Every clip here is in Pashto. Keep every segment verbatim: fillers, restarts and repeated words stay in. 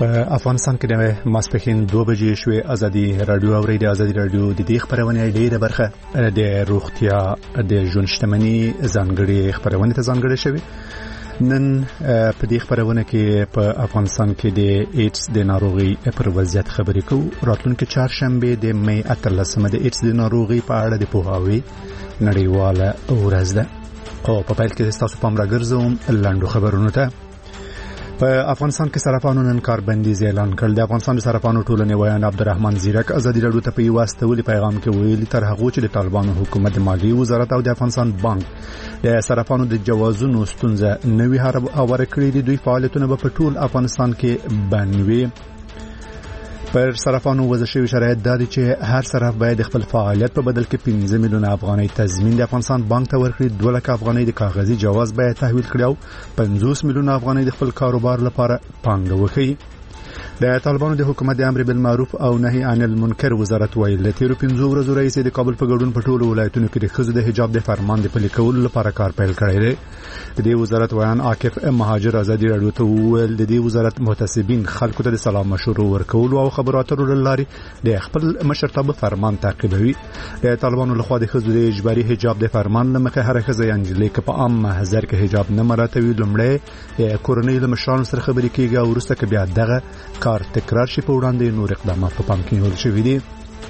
په افغانستان کې د ماسپښین دوه بجې شوې. ازادي رادیو او ریډیو ازادي رادیو د دې خبرونه ډیره برخه د روغتیا د ژوند شتمنۍ ځانګړي خبرونه ته ځانګړي شوی. نن په دې خبرونه کې په افغانستان کې د ایډز د ناروغي پر وضعیت خبرې کوو. راتلونکي چهارشنبه د مې اتلسمه د ایډز د ناروغي په اړه د پوهاوي نړیواله ورځ ده. او په پیل کې تاسو پام راګرځوم لاندو خبرونه ته. په افغانستان کې صرافانو نن کاربندیز اعلان کړ. د افغانستان د صرافانو ټولنې ویان عبدالرحمن زیرک ازادي رادیو ته په واستولي پیغام کې ویلي تر هغه چې د طالبانو حکومت د مالیې وزارت او د افغانستان بانک د صرافانو د جوازونو ستونزه نوې هواره کړې دي، دوی فعالیتونه په ټول افغانستان کې بنوي. پر صرافانو وضع شوی شرایط دادي چې هر صراف باید خپل فعالیت په بدل کې پنځه میلیونه افغانۍ تضمین د افغانستان بانک ته ورکړي. دوه لک افغانۍ د کاغذي جواز باید تحویل کړي او پنځوس میلیونه افغانۍ د خپل کاروبار لپاره پانګه وکړي. د طالبانو د حکومت د امر بالمعروف او نهي عن المنکر وزارت ویل د تیرو پنځو ورځو رئیس د کابل په ګډون په ټولو ولایتونو کې د ښځو د حجاب د فرمان د پلي کولو لپاره کار پیل کړی دی. د دې وزارت ویان عاکف مهاجر ازادي رادیو ته ویل د دې وزارت محتسبین خلکو ته د سلام مشورو ورکول او خبرو اترو لاري د خپل مشرتابه فرمان تعقیبوي. د طالبانو لخوا د ښځو د اجباري حجاب د فرمان لمخه هر ښځه یا نجلۍ که په عام محضر کې حجاب نه مراتوي لومړی د کورنۍ له مشرانو سره خبرې کیږي او وروسته که بیا دغه کار تکرار شي په وړاندې نور اقدامات په پام کې نیول شوي دي.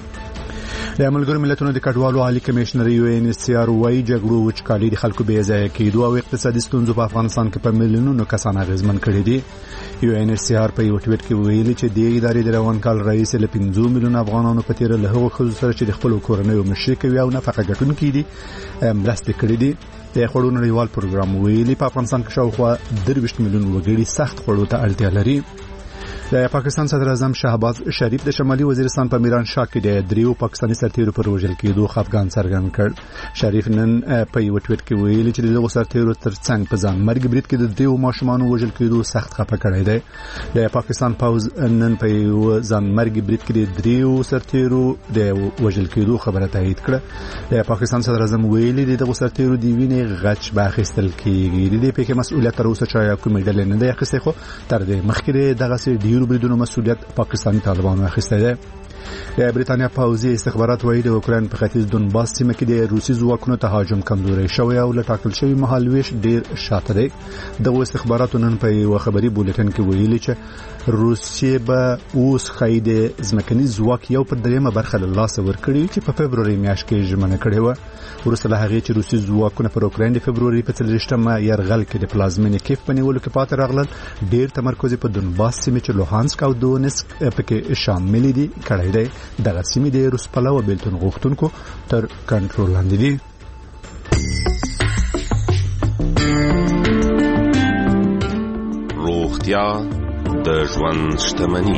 د ملګرو ملتونو د کډوالو عالی کمشنر یو ان ایچ سی آر وايي جګړو وچکالي د خلکو بې ځایه کېدو او اقتصادي ستونزو په افغانستان کې په میلیونونو کسان اغېزمن کړي دي. یو ان ایچ سی آر په یو ټویټ کې ویلي چې د ادارې د روان کال رئیس له پنځه میلیونه افغانانو په تیر له هغو ښځو سره چې د خپل کورنیو مشري کوي او نفقه ګټونکي دي مرستې کړې دي. د خوړو نړیوال پروګرام ویلي په افغانستان کې شاوخوا درویشت میلیون وګړي سخت خوړو ته اړتیا لري. د پاکستان صدر اعظم شهباز شریف د شمالي وزیرستان په میران شاه کې د دریو پاکستاني سرتیرو پر وژل کېدو خفګان څرګند کړ. شریف نن په یو ټویټ کې ویلي چې دغه سرتیرو ترڅنګ په ځان مرګ برید کې د دریو ماشومانو وژل کېدو سخت خفه کړی دی. د پاکستان پوز نن په یو ځان مرګ برید کې د دریو سرتیرو د وژل کېدو خبره تایید کړه. د پاکستان صدر اعظم ویلي دغه سرتیرو دی وینې غچ باخستل کېږي. د دې په کې مسؤلیت تر اوسه چا کومې ډلې نه دی اخیستی، خو تر دې مخکې دغه سي ډیرو بریدونو مسؤلیت پاکستاني طالبانو اخیستی دی. د بریتانیا پوځي استخبارات وایي د اوکراین په ختیځ دونباس سیمه کې د روسي ځواکونو تهاجم کمزوري شوی او له ټاکل شوی مهالويش ډیر شاته دی. د استخباراتو نن په یو خبري بولټن کې ویلي چې روسیه به اوس خید ځمکني ځواک یو پر دریمه برخه له لاسه ورکړي چې په فبروري میاشت کې ژمنه کړې و. ورسته له هغه چې روسي ځواکونه پر اوکراین د فبروري په څلورشتمه يرغل کې د پلازمینې کیف په نیولو کې پاتې راغلل. ډیر تمرکز په دونباس سیمه چې لوهانسک او دونسک پکې شامل دي کړی دی. دغه سیمې د روس پلوه بیلتون غوښتونکو تر کنټرول لاندې دي. روغتیا د ژوند شتمني.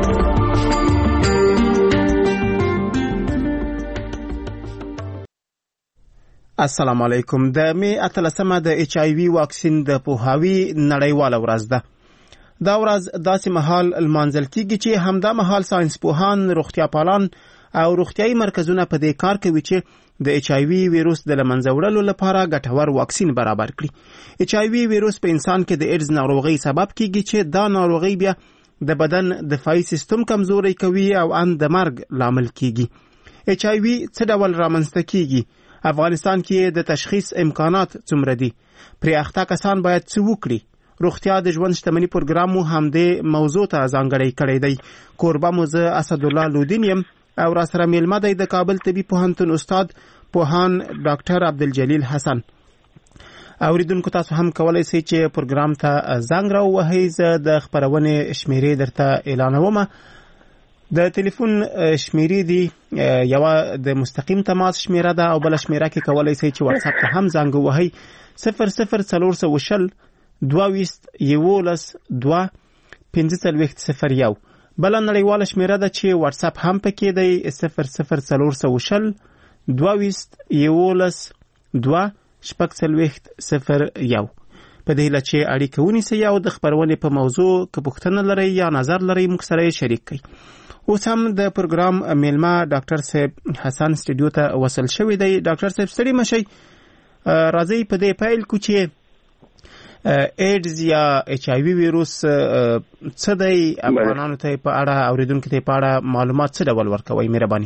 السلام علیکم. د مې اتلسمه د ایچ آی وی واکسین د پوهاوي نړیواله ورځ ده. دا ورځ داسې مهال لمانځل کیږي چې همدا مهال ساينس پوهان، روغتیا پالان او روغتیايي مرکزونه په دې کار کوي چې د ایچ آی وی ویروس د لمنځه وړلو لپاره ګټور واکسین برابر کړي. ایچ آی وی ویروس په انسان کې د ایډز ناروغي سبب کیږي چې دا ناروغي بیا د بدن دفاعي سیستم کمزوري کوي او ان د مرګ لامل کیږي. ایچ آی وی څه ډول رامنځته کیږي؟ افغانستان کې د تشخیص امکانات څومره دي؟ پرې اخته کسان باید څه وکړي؟ روغتیا د ژوند شتمنۍ پروګرام مو هم د موضوع ته ځانګړی کړی دی. کوربه مو زه اسدالله لودین یم او را سره میلمه دی د کابل طبي پوهنتون استاد پوهان ډاکټر عبدالجلیل حسن. اوریدونکو تاسو هم کولای شئ چې پروګرام ته زنګ راووهئ. زه د خپرونې شمیرې درته اعلانوم. د ټلیفون شمیرې دی یو د مستقیم تماس شمیره ده او بل شمیره کې کولای شئ چې واتس اپ ته هم زنګ ووهئ. صفر صفر څلور سوه شل دوه ویشت یولس دوه پنځه څلوېښت صفر یو. بله نړیواله شمیره ده چې واتس اپ هم پکې دی. صفر صفر څلور سوه شل دوه ویشت یولس دوه شپږ څلوېښت صفر یو. په دې هیله چې اړیکه ونیسئ او د خپرونې په موضوع که پوښتنه لرئ یا نظر لرئ موږ سره یې شریک کړئ. اوس هم د پروګرام میلمه ډاکټر صاحب حسن سټوډیو ته وصل شوی دی. ډاکټر صاحب ستړي مشئ. راځئ په دې پیل کو چې ایډز یا ایچ آی وی ویروس څه دی افغانانو ته په اړه اوریدونکو ته په اړه معلومات څه ډول ورکوي مهرباني.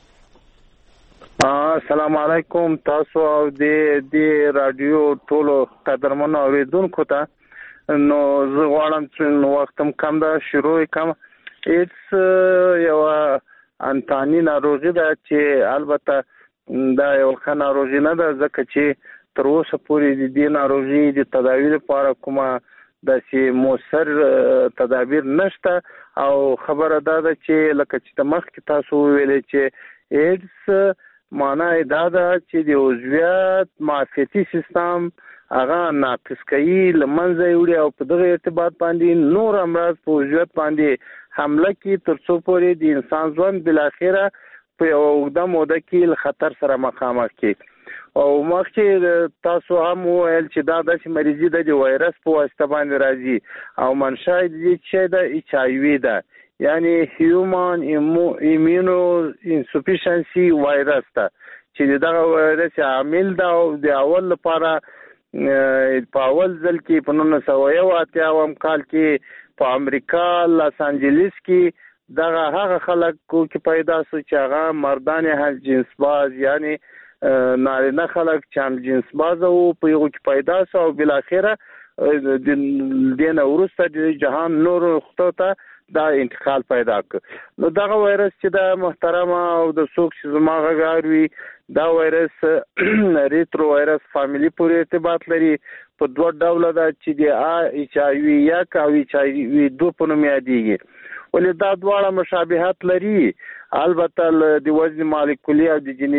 السلام علیکم تاسو او د د رادیو ټولو قدرمنو اوریدونکو ته نو زه غواړم چې وختم کم دا شروع کوم. ایډز یو انتاني ناروغي ده چې البته دا یو ښه ناروغي نه ده ځکه چې تر اوسه پورې د دې ناروغي د تداوی لپاره کومه داسې مؤثر تدابیر نشته او خبره دا ده چې لکه چې د مخکې تاسو ویلې چې ایډز معنی دا ده چې د عضویت معافیتي سیستم هغه ناقص کوي لمنځه وړي او په دغه ارتباط باندې نور امراض په عضویت باندې حمله کوي تر څو پورې د انسان ژوند بالاخره په یو اوږده موده کې له خطر سره مخامخ کیږي. او مخکې تاسو هم ویل چې دا داسې مریضي ده د وایرس په واسطه باندې راځي او منشأ یې چې د ایچ آی وی ده یعنی هیومن ایمونو انسفیشنسي وایرس ده چې دغه وایرس عامل ده او د اول لپاره په اول ځل کې په نولس سوه یو اتیا کال کې په امریکا لاس انجلیس کې دغه هغه خلک کې پیدا شو چې هغه مردان هم جنس باز یعنی نارینه خلک چې هم جنس باز او په یو کې پیدا شو او بل اخره د دینه ورسته د جهان نور خطو ته دا انتقال پیدا کړ. نو دغه وایرس چې د محترمه او د څوک چې زما غاروي دا وایرس ریترو وایرس فامیلی پورې ارتباط لري په دوه ډوله ده چې د ایچ آی وی یک او ایچ آی وی دو په نوم یادېږي ولې دا دواړه مشابهت لري البته د وزن مالیکولي او د